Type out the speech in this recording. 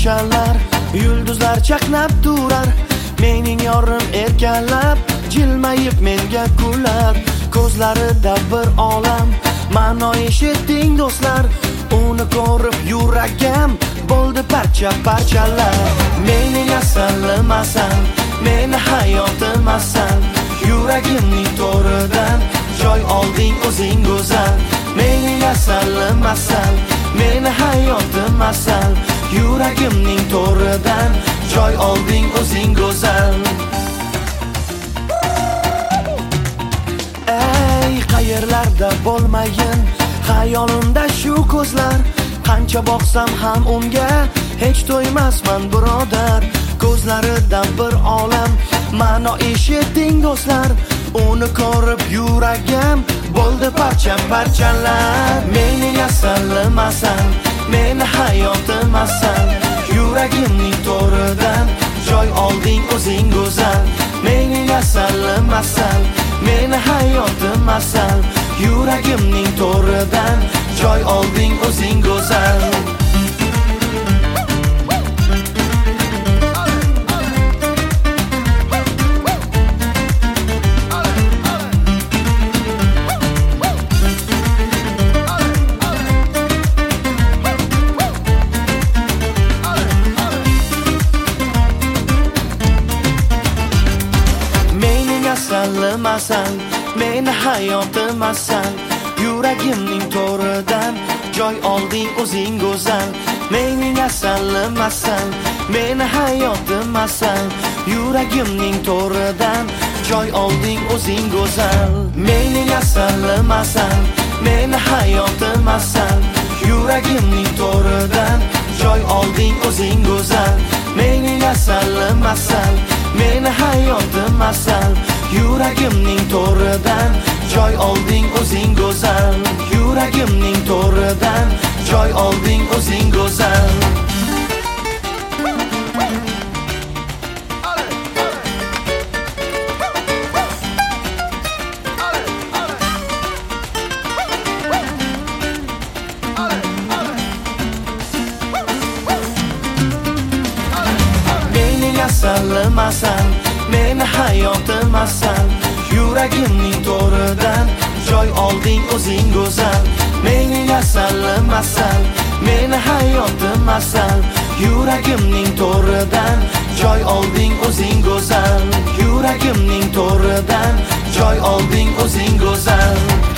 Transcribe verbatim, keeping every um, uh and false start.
parchalar, yulduzlar chaqnab turar. Mening yorim erkalab, jilmayib menga kular. Ko'zlarida bir olam, ma'no eshitding do'stlar. Uni ko'rib yuragim bo'ldi parcha parchalar. Mening asalimasan, meni hayotimasan. Yuragimning to'ridan joy olding o'zing go'zal. Mening asalimasan, meni hayotimasan. Yuragimning to'ridan joy olding o'zing go'zal. Ey qayerlarda bo'lmayin, xayolimda shu ko'zlar. Qancha boqsam ham unga hech to'ymasman birodar. Ko'zlaridan bir olam, ma'no eshitding do'stlar. Uni ko'rib yuragim bo'ldi parcha parchalar. Mening asalimasan, meni hayotimasan. Yuragimning to'ridan joy olding o'zing go'zal. Mening asalimasan, meni hayotimasan. Yuragimning to'ridan joy olding o'zing go'zal. Asalimasan, meni hayotimasan. Yuragimning to'ridan joy olding o'zing go'zal. Mening asalimasan, meni hayotimasan. Yuragimning to'ridan joy olding o'zing go'zal. Mening asalimasan, meni hayotimasan. Yuragimning to'ridan joy olding o'zing go'zal. Mening asalimasan, meni hayotimasan. Yuragimning to'ridan joy olding o'zing go'zal. Yuragimning to'ridan joy olding o'zing go'zal. Mening asalimasan, meni hayotimasan. Yuragimning to'ridan joy olding o'zing go'zal. Mening asalimasan, meni hayotimasan. Yuragimning to'ridan joy olding o'zing go'zal. Yuragimning to'ridan joy olding o'zing go'zal.